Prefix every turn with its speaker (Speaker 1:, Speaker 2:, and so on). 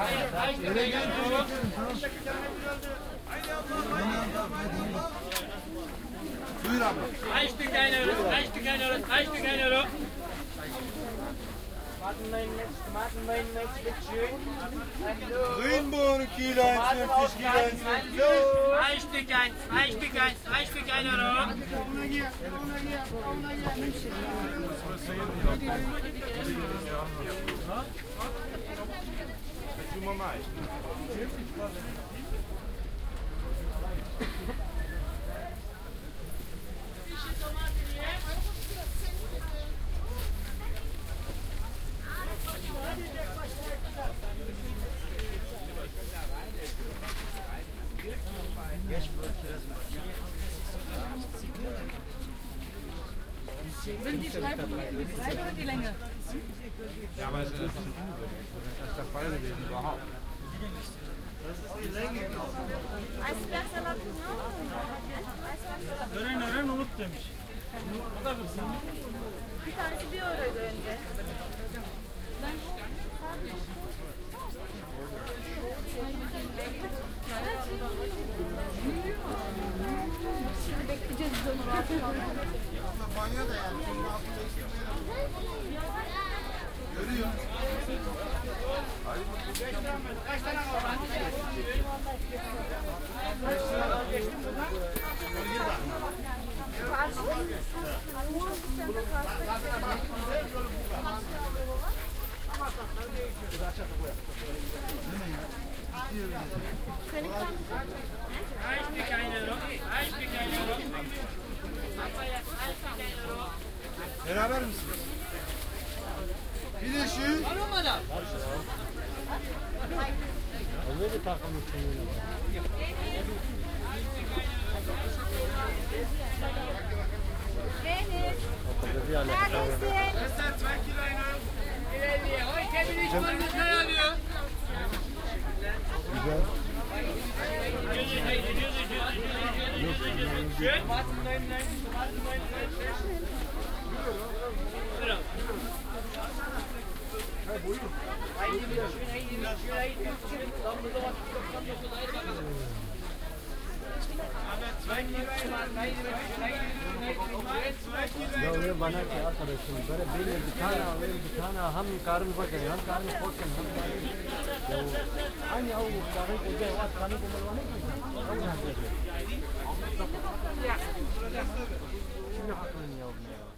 Speaker 1: Buyur abi.
Speaker 2: Kaç tük kaynıyoruz? Kaç tük kaynıyoruz?
Speaker 1: Grünbohnen Kilo 1,50 Kilo 1,50.
Speaker 2: Kaç tük kaynıyoruz?
Speaker 3: Sind die Schreiber die breite oder die Länge?
Speaker 1: Ja, aber das ist der Fall gewesen überhaupt. Das ist die Länge.
Speaker 4: Eisbergsalat
Speaker 2: Öğren unut demiş. O da kızım.
Speaker 4: bir tanesi 1 euroydu önce. Şimdi bekleyeceğiz biz onu rahat kalmadan.
Speaker 1: Banyo da yani. Görüyor.
Speaker 2: Kaç tane var?
Speaker 1: Beraber misiniz? Bir de şu.
Speaker 5: Öyle takılmışsın yine.
Speaker 4: Deniz,
Speaker 5: Neredesin?
Speaker 4: neredesin?
Speaker 2: Mesela 2 Kilo İlerliye. Oy kendini hiç bulmuşlar alıyor.
Speaker 5: Güzel. Ya öyle bana ki arkadaşım böyle bir tane hem karın bakın hem karın korkun hem karın ya aynı o karın koca var karın kocaman ne ki o ne yapıyor? Şimdi hakkını ya.